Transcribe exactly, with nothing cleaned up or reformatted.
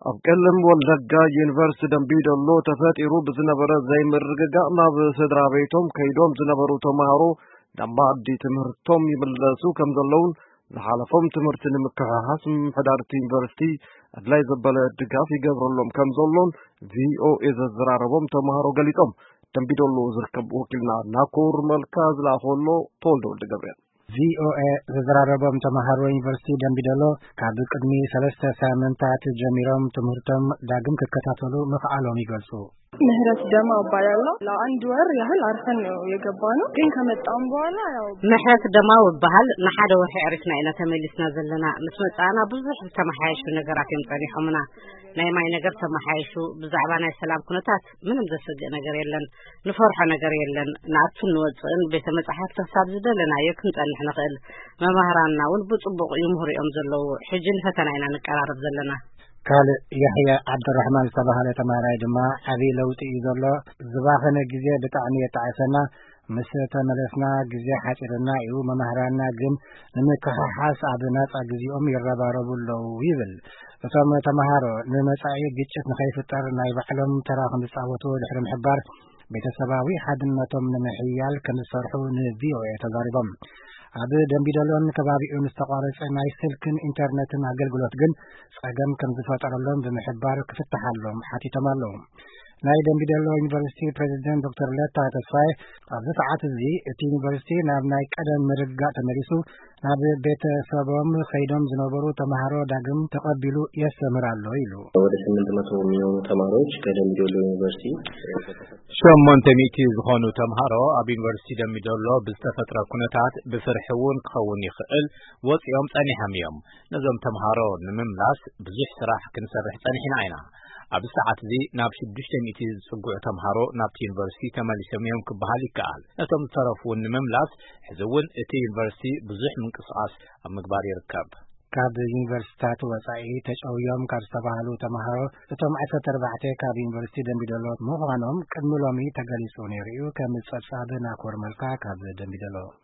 أبكلم والدقا يونيفرسيتي دمبيدولو تفاتيرو بزنبرة زي مرققا ناب سدرا بيتهم كيدوم زنبرو تمارو دمبا عدي تمرتهم يملسو كم ظلون لحالفهم تمرتن مكحاس محدارة يونيفرسيتي أدلاي زبالة الدقا في قبرلهم كم ظلون في او إذا زراربهم تمارو قليتهم دمبيدولو زركب وكلنا ناكور ملكاز لاخولو طولدو الدقابين V O A زراربهم تمهارو يونيفرسيتي دمبيدولو كعب قدمي ثلاثة سامنتات جميرهم تمهرتهم داقم ككتاتولو مفعالهم يقلسو ምህረት ደማ ባያለው ለአንድ ወር ያህል አርፈን ነው የገባነው ግን ከመጣን በኋላ ያው ምህረት ደማ ወባሃል ለሓደ ወር ዕሪፍና ኢላ ተመልስና ዘለና ምስ መጣና ብዙሕ ተመሓይሽ ነገራት ይምጠሪሖምና ናይ ማይ ነገር ተመሓይሹ ብዛዕባ ናይ ሰላም ኩነታት ምንም ዘስግእ ነገር የለን ንፈርሖ ነገር የለን ናቱን ወፅን ቤተ መጻሕፍት ተሳብ ዝደለና የክንጸንሕ ንኽእል መምህራንና እውን ብጽቡቕ ይምህሩኦም ዘለው ሕጅን ፈተና ኢና ንቀራረብ ዘለና قال يحيى عبد الرحمن صباحله تماراي دما ابي لوطي يزلو زباخنه غزي بتعني يتعسنا مسته ملسنا غزي حاصرنا يو ممهرانا ግን ንመከሐሐስ አብናጻ ግዚኦም ይረባረቡለው ይብል እቶም ተማሃሮ ንመጻኢ ግጭት ንኸይፍጠር ናይ ባዕሎም ተራኽም ዝጻወቱ ድሕሪ ምሕባር ቤተሰባዊ ሓድነቶም ንምሕያል ከምዝሰርሑ ንቪኦኤ ተዛሪቦም አብ ደምቢዶሎን ከባቢኡን ዝተቋረጸ ናይ ስልክን ኢንተርኔትን አገልግሎት ግን ጸገም ከም ዝፈጠረሎም ብምሕባር ክፍትሓሎም ሓቲቶም ኣለዉ ናይ ደምቢዶሎ ዩኒቨርሲቲ ፕሬዚደንት ዶክተር ለታ ተስፋይ ኣብዚ ሰዓት እዚ እቲ ዩኒቨርሲቲ ናብ ናይ ቀደም ምርግጋእ ተመሊሱ ናብ ቤተሰቦም ከይዶም ዝነበሩ ተማሃሮ ዳግም ተቀቢሉ የስተምር ኣሎ ኢሉ ወደ ስምንት መቶ የሚሆኑ ተማሪዎች ከደምቢዶሎ ዩኒቨርሲቲ ሸሞንተ ሚእቲ ዝኾኑ ተማሃሮ ኣብ ዩኒቨርሲቲ ደምቢዶሎ ብዝተፈጥረ ኩነታት ብፍርሕውን ክኸውን ይኽእል ወፂኦም ጸኒሖም እዮም ነዞም ተማሃሮ ንምምላስ ብዙሕ ስራሕ ክንሰርሕ ጸኒሕና ኢና ኣብ ሰዓት እዚ ናብ ሽዱሽተ ሚእቲ ዝጽጉዑ ተምሃሮ ናብቲ ዩኒቨርሲቲ ተመሊሶም እዮም ክበሃል ይከኣል ነቶም ዝተረፉን ንምምላስ ሕዝውን እቲ ዩኒቨርሲቲ ብዙሕ ምንቅስቓስ ኣብ ምግባር ይርከብ ካብ ዩኒቨርሲታት ወጻኢ ተጨውዮም ካብ ዝተባሃሉ ተምሃሮ እቶም ዓሰርተ ኣርባዕተ ካብ ዩኒቨርሲቲ ደምቢዶሎ ምዃኖም ቅድሚ ሎሚ ተገሊጹ ነይሩ ከም ጸብጻብ ናኮር መልካ ካብ ደምቢዶሎ